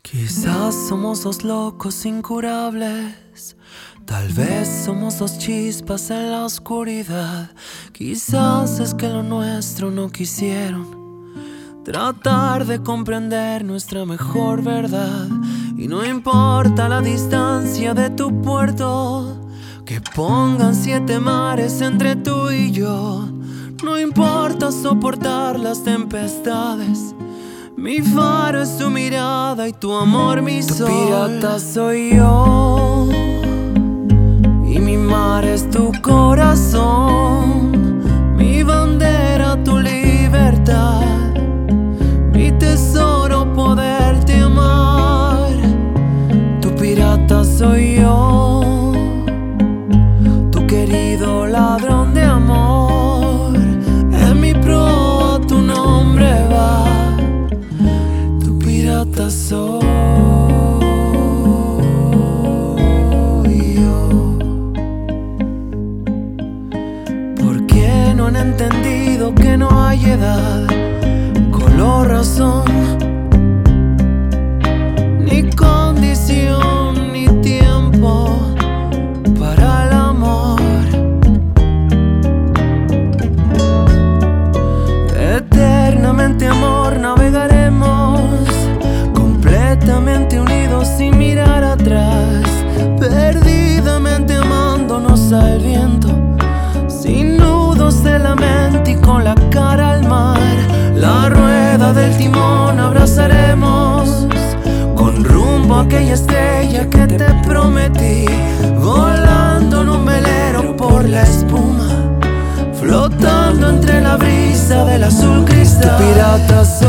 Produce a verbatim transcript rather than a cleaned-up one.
Quizás somos dos locos incurables, tal vez somos dos chispas en la oscuridad. Quizás es que lo nuestro no quisieron tratar de comprender nuestra mejor verdad. Y no importa la distancia de tu puerto, que pongan siete mares entre tú y yo. No importa soportar las tempestades, mi faro es tu mirada y tu amor mi sol. Tu pirata soy yo y mi mar es tu corazón. Mi bandera, tu libertad, mi tesoro, poderte amar. Tu pirata soy yo, tu querido ladrón de amor. En mi proa tu nombre va, tu pirata soy yo. ¿Por qué no han entendido que no hay edad, color, razón, ni condición, ni tiempo para el amor? Eternamente amor navegaremos, completamente unidos sin mirar atrás, perdidamente amándonos al viento, sin nudos de la mente y con la cara al mar. La rueda del timón abrazaremos, con rumbo a aquella estrella que te prometí, volando en un velero por la espuma, flotando entre la brisa del azul cristal. Tu pirata soy